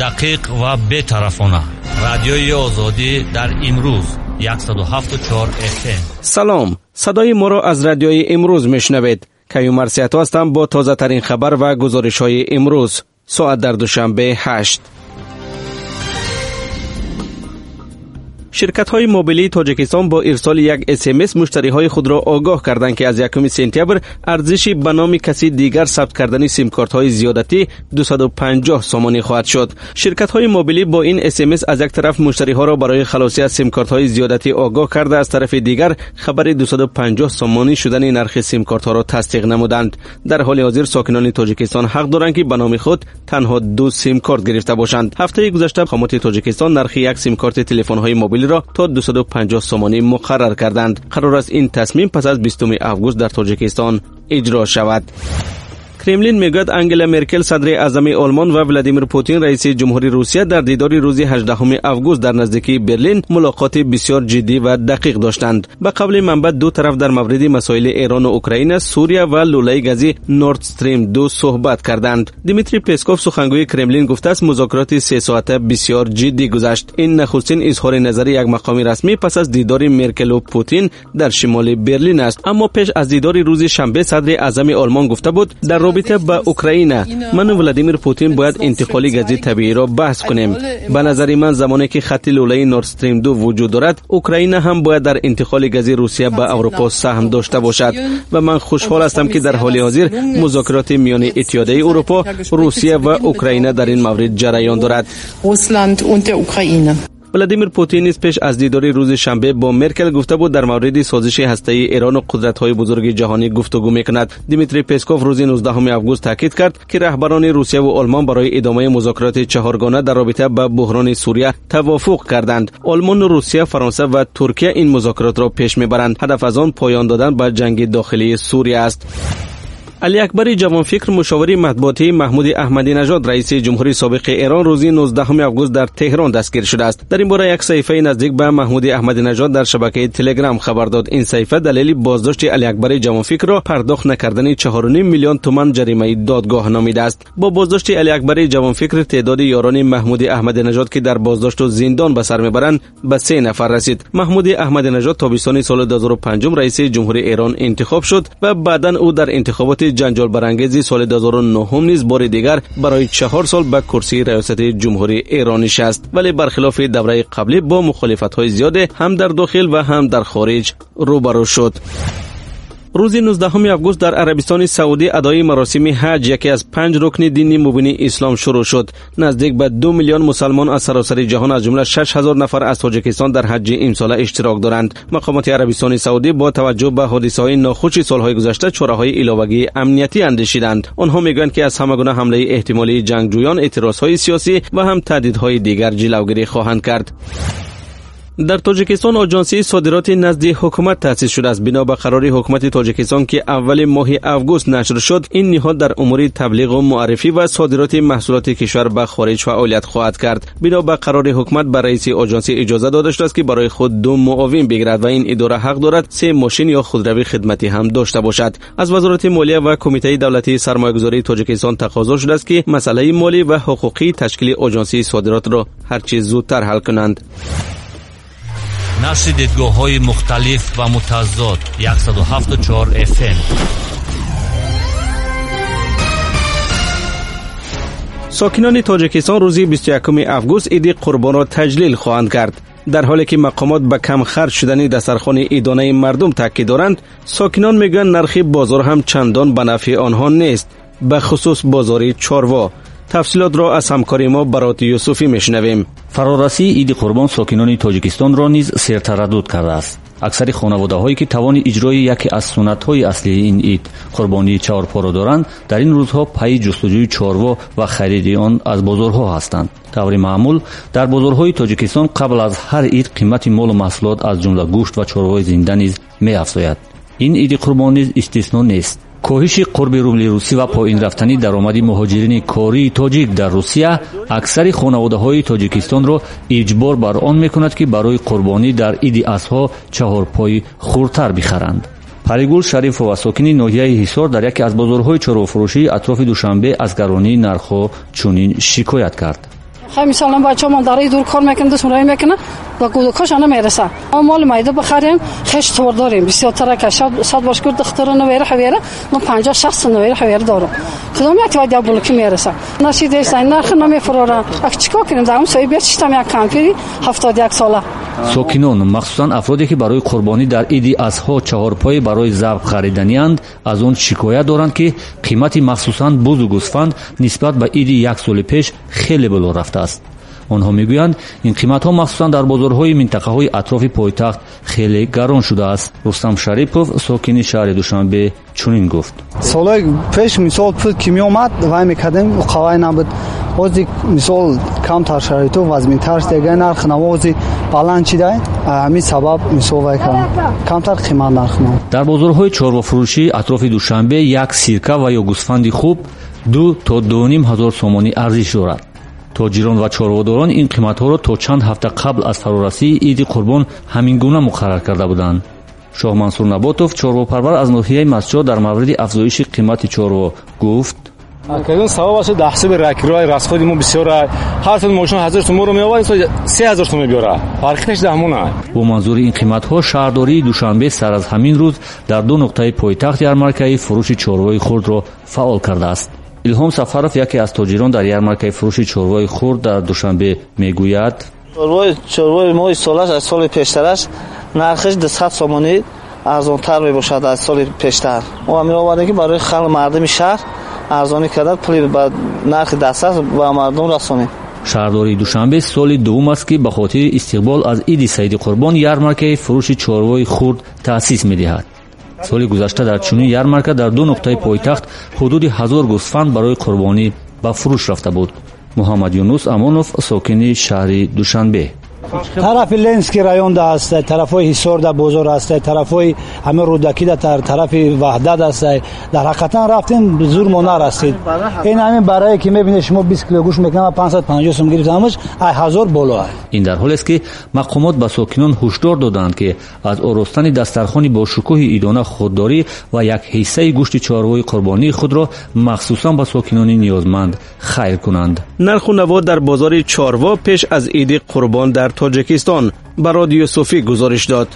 دقیق و بی‌طرفانه. رادیوی آزادی در امروز 107.4 FM. سلام، صدای ما را از رادیوی امروز میشنوید. کیومرث سیاتو هستم با تازه ترین خبر و گزارش های امروز. ساعت در دوشنبه 8. شرکت‌های موبیلی تاجیکستان با ارسال یک SMS مشتری‌های خود را آگاه کردند که از 1 سپتامبر ارزشی به نام کسی دیگر ثبت کردن سیم کارت‌های زیادتی 250 سومانی خواهد شد. شرکت‌های موبیلی با این SMS از یک طرف مشتری‌ها را برای خلاصی از سیم کارت‌های زیادتی آگاه کرده، از طرف دیگر خبر 250 سومانی شدن نرخ سیم کارت‌ها را تصدیق نمودند. در حال حاضر ساکنان تاجیکستان حق دارند که به نام خود تنها 2 سیم کارت گرفته باشند. هفته گذشته حکومت تاجیکستان نرخ یک سیم کارت تلفن‌های موبیلی را تا 250 سومانی مقرر کردند. قرار است این تصمیم پس از 20 آگوست در تاجیکستان اجرا شود. کرملین میگوید انگلا مرکل صدر اعظم آلمان و ولادیمیر پوتین رئیس جمهوری روسیه در دیداری روز 18 آگوست در نزدیکی برلین ملاقات بسیار جدی و دقیق داشتند. به قول منبع دو طرف در مورد مسائل ایران و اوکراین، سوریه و لوله گازی نورد استریم 2 صحبت کردند. دیمیتری پسکوف سخنگوی کرملین گفته است مذاکرات 3 ساعته بسیار جدی گذشت. این نخستین اظهار نظر یک مقام رسمی پس از دیدار مرکل و پوتین در شمال برلین است. اما پیش از دیدار روز شنبه صدر اعظم آلمان گفته بود در رابطه با اوکراین من و ولادیمیر پوتین باید انتقال گاز طبیعی را بحث کنیم. به نظر من زمانی که خط لوله نورد استریم 2 وجود دارد، اوکراین هم باید در انتقال گاز روسیه به اروپا سهم داشته باشد و من خوشحال هستم که در حال حاضر مذاکرات میان اتحادیه اروپا، روسیه و اوکراین در این مورد جریان دارد. ولادیمیر پوتین نیز پیش از دیدار روز شنبه با مرکل گفته بود در مورد سازش هسته‌ای ایران و قدرت‌های بزرگ جهانی گفتگو می‌کند. دیمیتری پسکوف روز 19 آگوست تاکید کرد که رهبران روسیه و آلمان برای ادامه مذاکرات چهارگانه در رابطه با بحران سوریه توافق کردند. آلمان و روسیه، فرانسه و ترکیه این مذاکرات را پیش می‌برند. هدف از آن پایان دادن به جنگ داخلی سوریه است. علی اکبر جوانفکر مشاور مطبوعاتی محمود احمدی نژاد رئیس جمهوری سابق ایران روز 19 آگوست در تهران دستگیر شده است. در این باره یک صحیفه نزدیک به محمود احمدی نژاد در شبکه تلگرام خبر داد. این صحیفه دلیل بازداشت علی اکبر جوانفکر را پرداخت نکردن 4.5 میلیون تومان جریمه دادگاه نامیده است. با بازداشت علی اکبر جوانفکر تعداد یاران محمود احمدی نژاد که در بازداشت و زندان به سر میبرند به 3 نفر رسید. محمود احمدی نژاد تابستان سال 2005 رئیس جمهوری ایران انتخاب شد و بعداً او در انتخابات جنجال برانگیز سال 2009 نیز بار دیگر برای 4 سال به کرسی ریاست جمهوری ایران نشست، ولی برخلاف دوره قبلی با مخالفت‌های زیاد هم در داخل و هم در خارج روبرو شد. روز 19 آگوست در عربستان سعودی ادای مراسم حج، یکی از 5 رکن دینی مبین اسلام شروع شد. نزدیک به 2 میلیون مسلمان از سراسر جهان از جمله 6000 نفر از تاجیکستان در حج امسال اشتراک دارند. مقامات عربستان سعودی با توجه به حادثه‌های ناخوش سالهای گذشته چاره‌های علاوه‌ای امنیتی اندیشیدند. آنها میگویند که از همگونه حمله احتمالی جنگجویان، اعتراضهای سیاسی و هم تهدیدهای دیگر جلوگیری خواهند کرد. در تاجیکستان آژانسی صادرات نزد حکومت تأسیس شده است. بنا به قرار حکومت تاجیکستان که اول ماه آگوست نشر شد، این نهاد در امور تبلیغ و معرفی و صادرات محصولات کشور به خارج فعالیت خواهد کرد. بنا به قرار حکومت به رئیس آژانسی اجازه داده شده است که برای خود 2 معاون بگیرد و این اداره حق دارد 3 ماشین یا خودروی خدمتی هم داشته باشد. از وزارت مالیه و کمیته دولتی سرمایه‌گذاری تاجیکستان تقاضا شده است که مسئله مالی و حقوقی تشکیل آژانسی صادرات را هر چه زودتر حل کنند. نشر دیدگاه‌های مختلف و متضاد 107.4 FM. ساکنان تاجیکستان روز 21 آگوست عید قربان را تجلیل خواهند کرد. در حالی که مقامات به کم خرج شدن دسترخوان عیدانه مردم تاکید دارند، ساکنان میگویند نرخ بازار هم چندان به نفع آنها نیست، به خصوص بازار چاروا. تفصیلات را از همکار ما برات یوسفی میشنویم. فرارسی عید قربان ساکنان تاجیکستان را نیز سرتردد کرده است. اکثر خانواده‌هایی که توان اجرای یکی از سنت‌های اصلی این عید قربانی چهارپا را دارند، در این روزها پای جستجوی چاروا و خرید آن از بازارها هستند. طور معمول در بازارهای تاجیکستان قبل از هر عید قیمت مال و محصولات از جمله گوشت و چاروای زنده نیز می‌افزاید. این عید قربان نیز استثنا نیست. کاهش قرب روبل روسی و پایین رفتن درآمد مهاجرین کاری تاجیک در روسیه اکثر خانواده‌های تاجیکستان را اجبار بر آن می‌کند که برای قربانی در عید اضحی چهارپای خردتر بخرند. پریگل شریف و ساکن ناحیه حصار در یکی از بازارهای چهارپا فروشی اطراف دوشنبه از گرانی نرخ‌ها چنین شکایت کرد. خیلی مثلا بچه‌مون داره دور کار میکنه دستمون میکنه و کودکاش نمیرسه. ما مال میده بخریم خش تور داریم بسیار ترک شاد باش کرد دختر نویر حویره ما 50 شخص نویر حویره دارم کدام یک وادی بلوکی میرسه نشید است نرخ نمیفروره چیکار کنیم در اون سوی بیت شتم یک کمپی 71 ساله. ساکنان مخصوصا افرادی که برای قربانی در عید اضحی چهارپای برای ذبح خریدنی‌اند از آن شکایت دارند که قیمت مخصوصا بز و گوسفند نسبت به عید یک سال پیش خیلی بالا رفته است. آنها میگویند این قیمت‌ها مخصوصا در بازارهای منطقه‌های اطراف پایتخت خیلی گران شده است. رستم شریپов ساکن شهر دوشنبه چنین گفت: سالهای پیش مثال پول که می اومد وای میکردیم قوای نبود وزی مثال کمتر شرایط و وزمین‌تر دیگه نرخ نوازی بالانس چیده همین سبب مثال وای کمتر قیمت نرخ نو. در بازارهای چهارپا فروشی اطراف دوشنبه یک سیرکه و یا گوسفند خوب 2 تا 2,500 سومانی ارزش دارد. تاجران و چاروداران این قیمت‌ها را تا چند هفته قبل از فرارسی عید قربان همین گونه مقرر کرده بودند. شاه منصور نباتов چارواپرور از ناحیه مسجد در مورد افزایش قیمت چاروا گفت: اکنون سببش دحسب راکرای راسخودی ما بسیار هر سال ماشین 1000 تومان رو میآورد 3000 تومان میاره فرقش دهمونه. با منظور این قیمت‌ها شهرداری دوشنبه سر از همین روز در 2 نقطه پایتخت یارمارکه فروش چاروای خرد را فعال کرده است. الهام سفرов یکی از تاجران در یارمارکه فروش چاروای خرد در دوشنبه میگوید: چاروای ما سالش از سال پیشترش نرخش 200 سومانی ارزان‌تر میباشد از سال پیشتر. ما میآوریم که برای خلق مردم شهر ارزانی کرده پول به نرخ 200 و مردم رسانیم. شهرداری دوشنبه سال دوم است که به خاطر استقبال از عید سید قربان یارمارکه فروش چاروای خرد تأسیس می‌دهد. سال گذشته در چنین یارمارکه در 2 نقطه پایتخت حدود 1000 گوسفند برای قربانی به فروش رفته بود. محمد یونس امانوف ساکن شهر دوشنبه: طرف لنسکی رایون است، طرفای حصار در بازار است، طرفای همه رودکی در طرف وحدت است. در حقیقت رفتیم زور ما نرسید. این همین برای که میبینید شما 20 کیلو گوشت میکنم 550 سوم گرفتمش 1000 بالا است. این در حالی است که مقامات به ساکنان هشدار دادند که از آراستن دسترخوان با شکوه عیدانه خودداری و یک حصه گوشت چاروای قربانی خود را مخصوصا به ساکنان نیازمند خیر کنند. نرخ و نوا در بازار چاروا پیش از عید قربان در تاجیکستان به رادیو صوفی گزارش داد.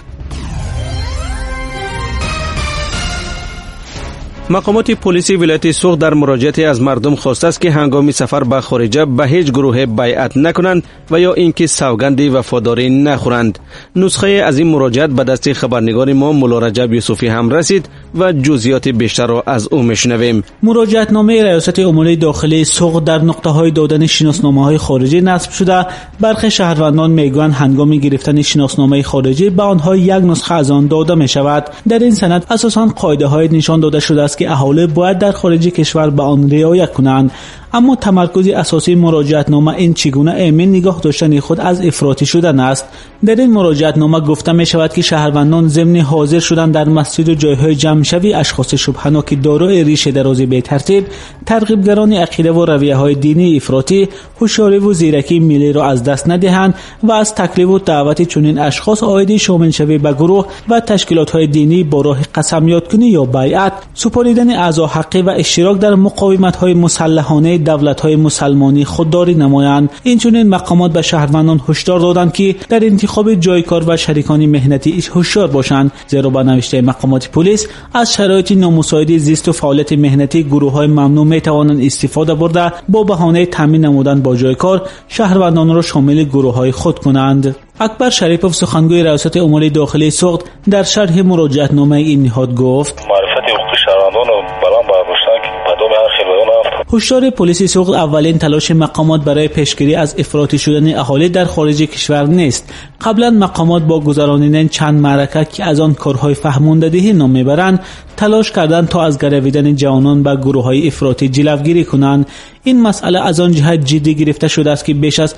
مقامات پلیسی ولایت سوخت در مراجعت از مردم خواسته است که هنگام سفر به خارج به هیچ گروه بیعت نکنند و یا اینکه سوگند وفاداری نخورند. نسخه از این مراجعت به دست خبرنگار ما مولا رجب یوسفی هم رسید و جزئیات بیشتر را از او میشنویم. مراجعتنامه ریاست امور داخلی سوخت در نقطه‌های دادن شناسنامه‌های خارجی نصب شده. برخی شهروندان میگویند هنگام گرفتن شناسنامه خارجی به آنها یک نسخه از آن داده می شود. در این سند اساساً قاعده‌های نشان داده شده است که اهالی باید در خارج کشور به آن رعایت کنند، اما تمرکز اساسی مراجعتنامه این چگونه ایمن نگاه داشتن خود از افراطی شدن است. در این مراجعتنامه گفته می شود که شهروندان ضمن حاضر شدن در مسجد و جایهای جمع شوی اشخاص شبهه‌ناک دارای ریشه درازی به ترتیب ترغیبگران عقیده و رویه‌های دینی افراطی هوشیاری و زیرکی ملی را از دست ندهند و از تکلیف و دعوت چنین اشخاص عایدی شامل شوی به گروه و تشکیلات‌های دینی با راه قسمیات‌کنی یا بیعت، سپاریدن اعضا حقی و اشتراک در مقاومت‌های مسلحانه دولت‌های مسلمانی خودداری نمایند. این چنین مقامات به شهروندان هشدار دادند که در انتخاب جای کار و شریکان مهنتی هوشیار باشند، زیرا با نوشته مقامات پلیس از شرایط نامساعد زیست و فعالیت مهنتی گروه‌های ممنوع می‌توانند استفاده برده با بهانه تامین نمودن با جای کار شهروندان را شامل گروه‌های خود کنند. اکبر شریپov سخنگوی ریاست امور داخلی سوخت در شرح مراجعتنامه این نهاد گفت: معرفت حقوق شهروندان را برام برداشتن که پدام هر خلایان رفت. هشدار پلیس سوخت اولین تلاش مقامات برای پیشگیری از افراطی شدن اهالی در خارج کشور نیست. قبلا مقامات با گذراندن چند معرکه که از آن کارهای فهماندهی نام میبرند تلاش کردند تا از گرویدن جوانان به گروه‌های افراطی جلوگیری کنند. این مسئله از آن جهت جدی گرفته شده است که بیش از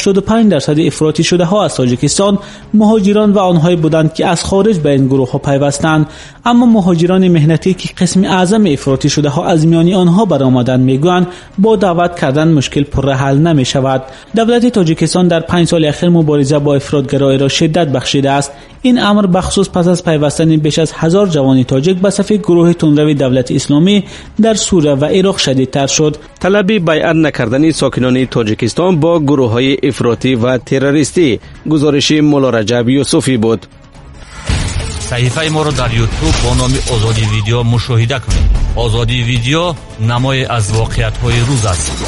85% افراطی شده ها از تاجیکستان مهاجران و آنهایی بودند که از خارج به این گروه ها پیوستند، اما مهاجران مهنتی که قسم اعظم افراطی شده ها از میان آنها برآمدند میگویند با دعوت کردن مشکل پر حل نمی شود. دولت تاجیکستان در 5 سال اخیر مبارزه با افراطگرایی را شدت بخشیده است. این امر بخصوص پس از پیوستن بیش از 1000 جوان تاجیک به صف گروه تندروی دولت اسلامی در سوریه و عراق شدیدتر شد. طلب بیعت نکردن ساکنان تاجیکستان با گروه‌های افراطی و تروریستی. گزارش مولا رجب یوسفی بود. صحیفه ما را در یوتیوب با نام آزادی ویدیو مشاهده کنید. آزادی ویدیو نمای از واقعیت‌های روز است.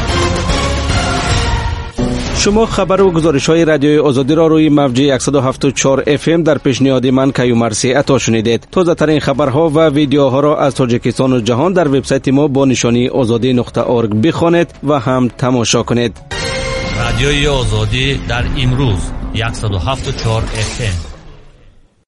شما خبر و گزارش‌های رادیوی آزادی را روی موج 107.4 FM در پیشنهاد من کیومرثی عطا شنیدید. تازه‌ترین خبرها و ویدیوها را از تاجیکستان و جهان در وبسایت ما با نشانی azadi.org بخوانید و هم تماشا کنید. رادیوی آزادی در امروز 107.4 FM